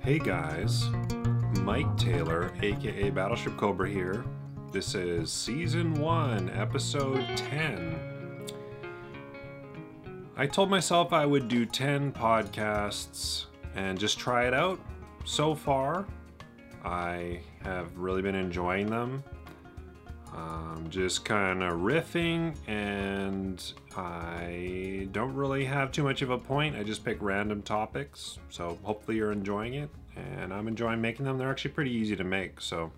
Hey guys, Mike Taylor, aka Battleship Cobra here. This is Season 1, Episode 10. I told myself I would do 10 podcasts and just try it out. So far, I have really been enjoying them. Just kind of riffing, and I don't really have too much of a point. I just pick random topics, so hopefully you're enjoying it, and I'm enjoying making them. They're actually pretty easy to make, so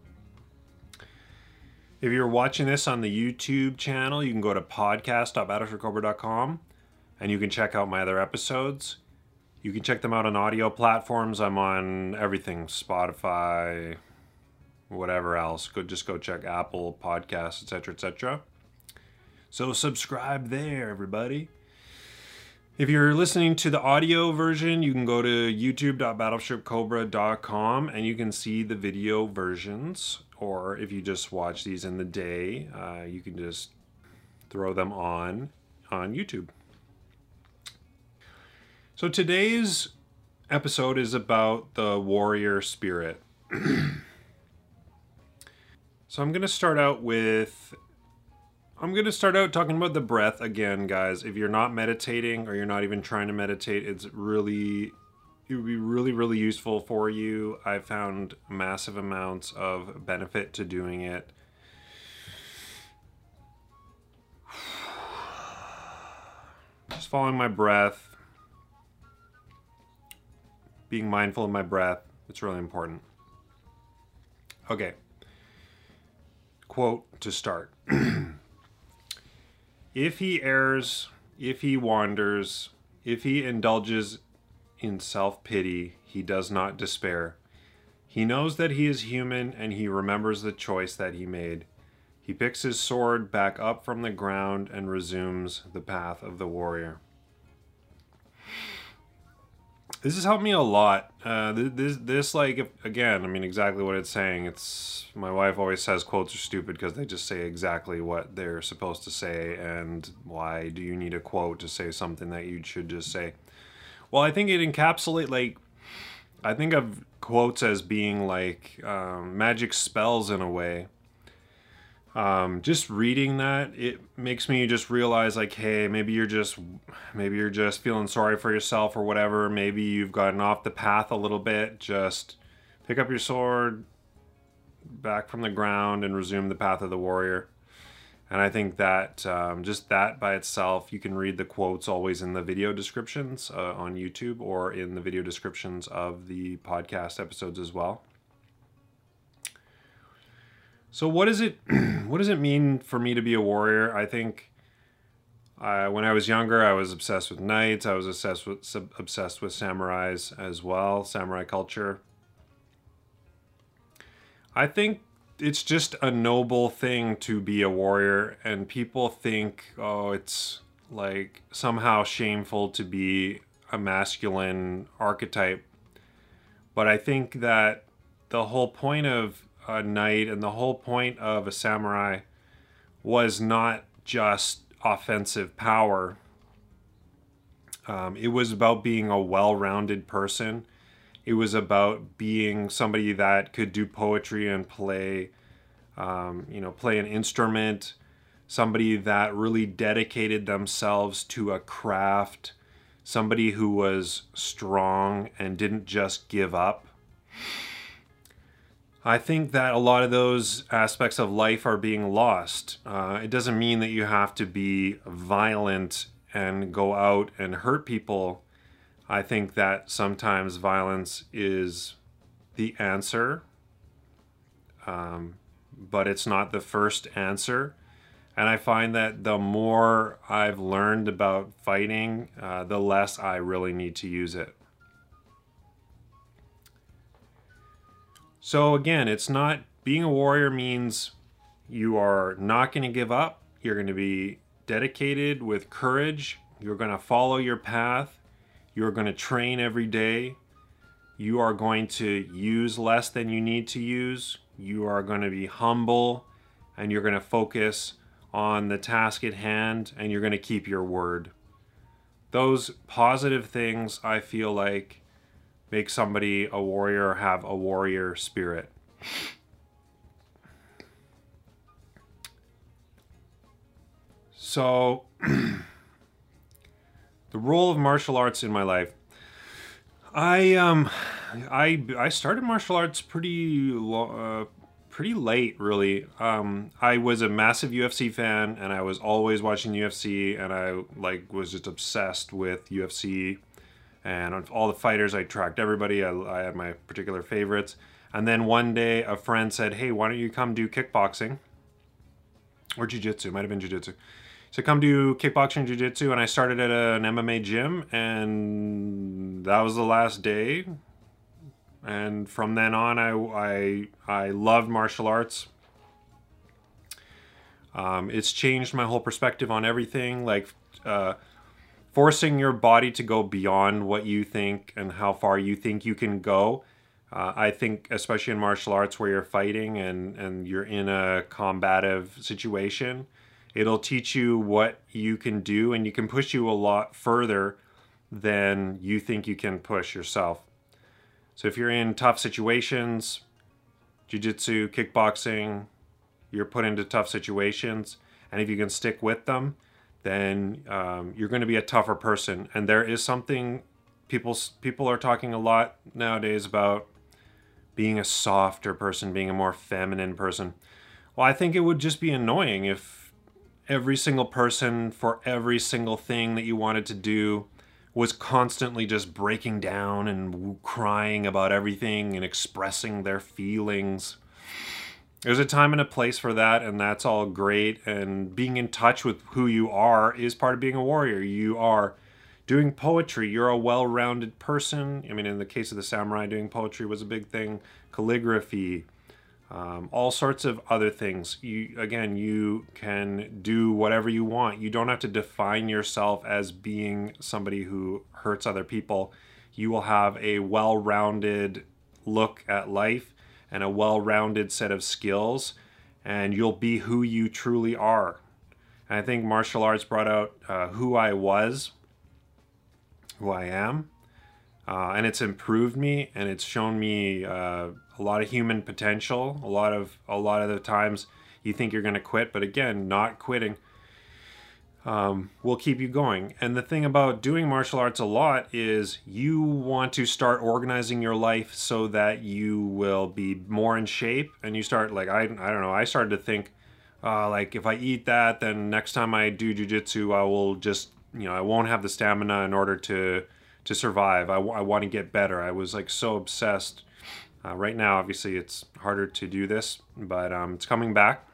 if you're watching this on the YouTube channel, you can go to podcast.battleshipcobra.com and you can check out my other episodes. You can check them out on audio platforms. I'm on everything, Spotify, whatever else. Just go check Apple Podcasts, etc., etc. So subscribe there, everybody. If you're listening to the audio version, you can go to youtube.battleshipcobra.com and you can see the video versions. Or if you just watch these in the day, you can just throw them on YouTube. So today's episode is about the warrior spirit. So I'm going to start out talking about the breath again, guys. If you're not meditating or you're not even trying to meditate, it would be really useful for you. I found massive amounts of benefit to doing it. Just following my breath, being mindful of my breath, it's really important. Okay. Quote to start. If he errs, if he wanders, if he indulges in self-pity, he does not despair. He knows that he is human and he remembers the choice that he made. He picks his sword back up from the ground and resumes the path of the warrior. This has helped me a lot. Again, I mean, exactly what it's saying. My wife always says quotes are stupid because they just say exactly what they're supposed to say. And why do you need a quote to say something that you should just say? Well, I think it encapsulates, I think of quotes as being like magic spells in a way. Just reading that, it makes me just realize like, hey, maybe you're just feeling sorry for yourself or whatever. Maybe you've gotten off the path a little bit. Just pick up your sword back from the ground and resume the path of the warrior. And I think that just that by itself, you can read the quotes always in the video descriptions on YouTube or in the video descriptions of the podcast episodes as well. So what does it mean for me to be a warrior? I think when I was younger, I was obsessed with knights. I was obsessed with samurais as well, samurai culture. I think it's just a noble thing to be a warrior, and people think, oh, it's like somehow shameful to be a masculine archetype. But I think that the whole point of a knight and the whole point of a samurai was not just offensive power. It was about being a well-rounded person. It was about being somebody that could do poetry and play an instrument. Somebody that really dedicated themselves to a craft. Somebody who was strong and didn't just give up. I think that a lot of those aspects of life are being lost. It doesn't mean that you have to be violent and go out and hurt people. I think that sometimes violence is the answer, but it's not the first answer. And I find that the more I've learned about fighting, the less I really need to use it. So again, it's not, being a warrior means you are not going to give up. You're going to be dedicated with courage. You're going to follow your path. You're going to train every day. You are going to use less than you need to use. You are going to be humble, and you're going to focus on the task at hand, and you're going to keep your word. Those positive things, I feel like, make somebody a warrior or have a warrior spirit. So, the role of martial arts in my life. I started martial arts pretty late, really. I was a massive UFC fan, and I was always watching UFC, and I was just obsessed with UFC, and on all the fighters. I tracked everybody. I had my particular favorites, and then one day a friend said, "Hey, why don't you come do kickboxing or jiu-jitsu?" Might have been jiu-jitsu. So come do kickboxing and jiu-jitsu, and I started at an MMA gym, and that was the last day. And from then on, I loved martial arts. It's changed my whole perspective on everything, like forcing your body to go beyond what you think and how far you think you can go. I think, especially in martial arts where you're fighting and you're in a combative situation, it'll teach you what you can do, and you can push you a lot further than you think you can push yourself. So if you're in tough situations, jiu-jitsu, kickboxing, you're put into tough situations, and if you can stick with them, then you're going to be a tougher person. And there is something, people are talking a lot nowadays about being a softer person, being a more feminine person. Well, I think it would just be annoying if every single person for every single thing that you wanted to do was constantly just breaking down and crying about everything and expressing their feelings. There's a time and a place for that, and that's all great. And being in touch with who you are is part of being a warrior. You are doing poetry. You're a well-rounded person. I mean, in the case of the samurai, doing poetry was a big thing. Calligraphy, all sorts of other things. You can do whatever you want. You don't have to define yourself as being somebody who hurts other people. You will have a well-rounded look at life and a well-rounded set of skills, and you'll be who you truly are. And I think martial arts brought out who I was, who I am, and it's improved me, and it's shown me a lot of human potential. A lot of the times you think you're going to quit, but again, not quitting will keep you going. And the thing about doing martial arts a lot is you want to start organizing your life so that you will be more in shape, and you start, like, I don't know, I started to think like, if I eat that, then next time I do jiu-jitsu, I will just, I won't have the stamina in order to survive. I want to get better. I was like so obsessed. Right now, obviously, it's harder to do this, but it's coming back.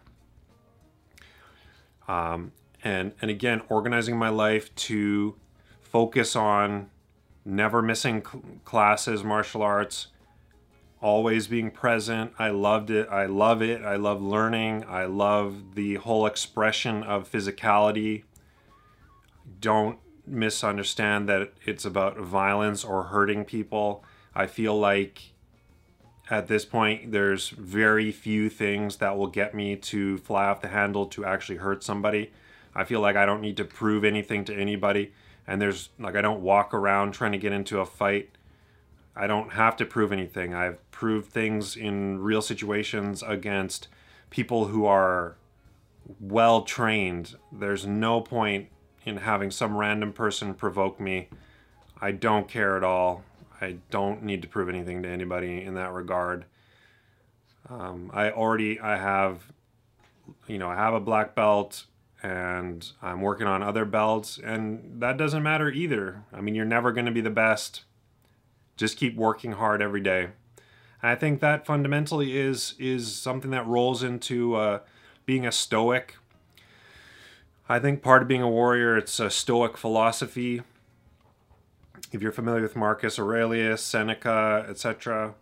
And again, organizing my life to focus on never missing classes, martial arts, always being present. I loved it. I love it. I love learning. I love the whole expression of physicality. Don't misunderstand that it's about violence or hurting people. I feel like at this point there's very few things that will get me to fly off the handle to actually hurt somebody. I feel like I don't need to prove anything to anybody, and I don't walk around trying to get into a fight. I don't have to prove anything. I've proved things in real situations against people who are well trained. There's no point in having some random person provoke me. I don't care at all. I don't need to prove anything to anybody in that regard. I have a black belt, and I'm working on other belts, and that doesn't matter either. I mean, you're never going to be the best. Just keep working hard every day. And I think that fundamentally is something that rolls into being a stoic. I think part of being a warrior, it's a stoic philosophy. If you're familiar with Marcus Aurelius, Seneca, etc.,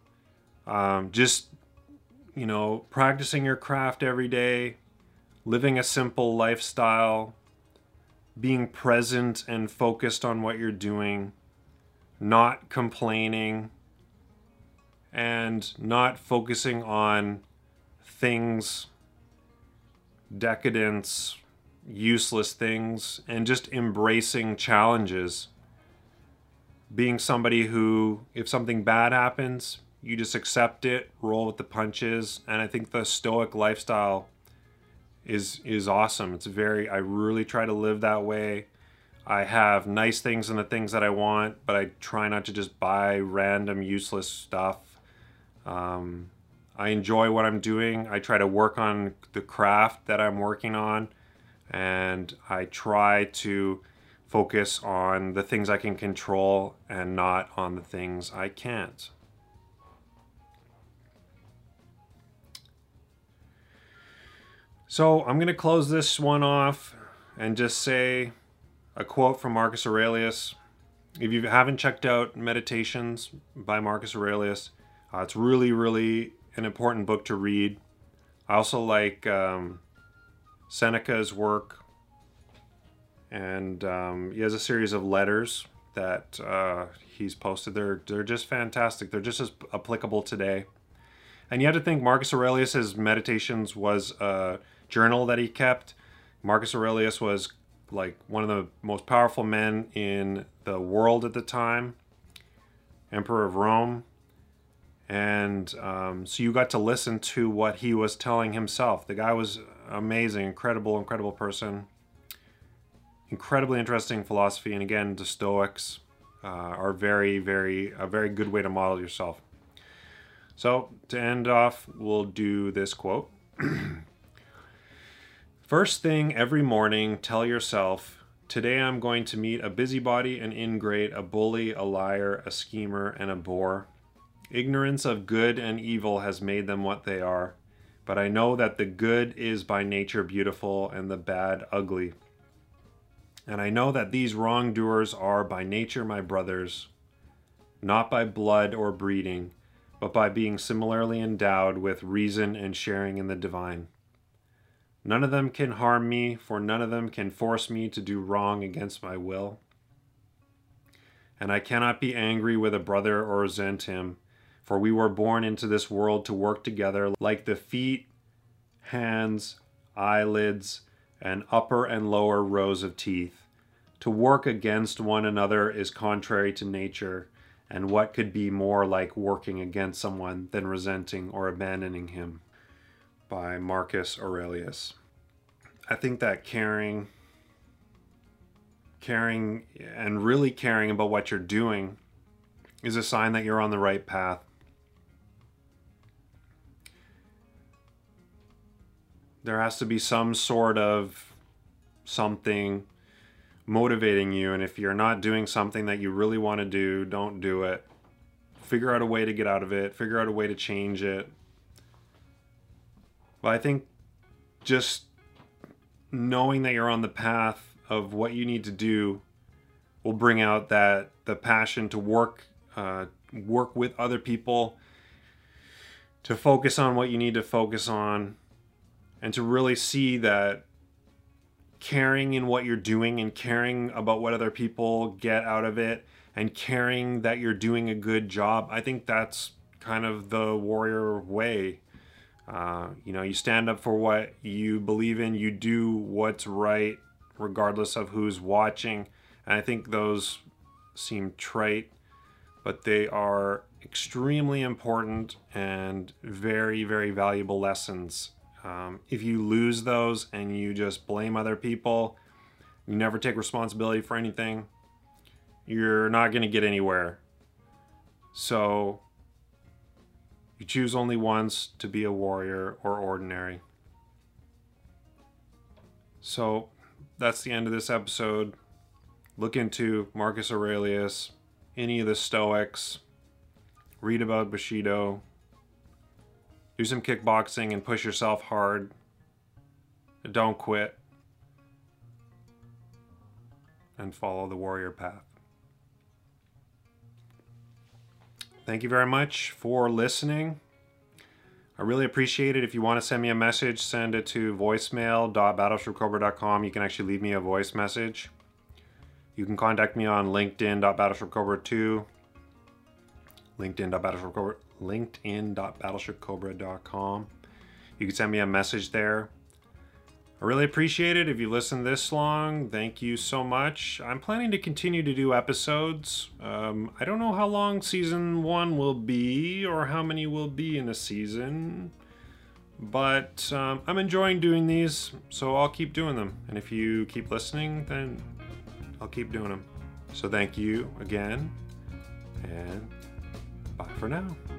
practicing your craft every day, living a simple lifestyle, being present and focused on what you're doing, not complaining, and not focusing on things, decadence, useless things, and just embracing challenges. being somebody who, if something bad happens, you just accept it, roll with the punches. And I think the Stoic lifestyle is awesome. I really try to live that way. I have nice things and the things that I want, but I try not to just buy random useless stuff. I enjoy what I'm doing. I try to work on the craft that I'm working on, and I try to focus on the things I can control and not on the things I can't. So I'm going to close this one off and just say a quote from Marcus Aurelius. If you haven't checked out Meditations by Marcus Aurelius, it's really, really an important book to read. I also like Seneca's work, and he has a series of letters that he's posted. They're just fantastic. They're just as applicable today. And you have to think Marcus Aurelius's Meditations was a journal that he kept. Marcus Aurelius was like one of the most powerful men in the world at the time, Emperor of Rome. And so you got to listen to what he was telling himself. The guy was amazing, incredible person. Incredibly interesting philosophy. And again, the Stoics are a very good way to model yourself. So to end off, we'll do this quote. First thing every morning, tell yourself, today I'm going to meet a busybody, an ingrate, a bully, a liar, a schemer, and a bore. Ignorance of good and evil has made them what they are, but I know that the good is by nature beautiful and the bad ugly. And I know that these wrongdoers are by nature my brothers, not by blood or breeding, but by being similarly endowed with reason and sharing in the divine. None of them can harm me, for none of them can force me to do wrong against my will. And I cannot be angry with a brother or resent him, for we were born into this world to work together like the feet, hands, eyelids, and upper and lower rows of teeth. To work against one another is contrary to nature, and what could be more like working against someone than resenting or abandoning him? By Marcus Aurelius. I think that caring and really caring about what you're doing is a sign that you're on the right path. There has to be some sort of something motivating you, and if you're not doing something that you really want to do, don't do it. Figure out a way to get out of it. Figure out a way to change it. But I think just knowing that you're on the path of what you need to do will bring out the passion to work with other people, to focus on what you need to focus on, and to really see that caring in what you're doing and caring about what other people get out of it and caring that you're doing a good job. I think that's kind of the warrior way. You stand up for what you believe in, you do what's right regardless of who's watching. And I think those seem trite, but they are extremely important and very, very valuable lessons. If you lose those and you just blame other people, you never take responsibility for anything, you're not going to get anywhere. So you choose only once to be a warrior or ordinary. So that's the end of this episode. Look into Marcus Aurelius, any of the Stoics, read about Bushido, do some kickboxing and push yourself hard. Don't quit. And follow the warrior path. Thank you very much for listening. I really appreciate it. If you want to send me a message, send it to voicemail.battleshipcobra.com. You can actually leave me a voice message. You can contact me on linkedin.battleshipcobra2, linkedin.battleshipcobra.com. You can send me a message there. I really appreciate it. If you listened this long, thank you so much. I'm planning to continue to do episodes. I don't know how long season 1 will be or how many will be in a season, but I'm enjoying doing these, so I'll keep doing them. And if you keep listening, then I'll keep doing them. So thank you again, and bye for now.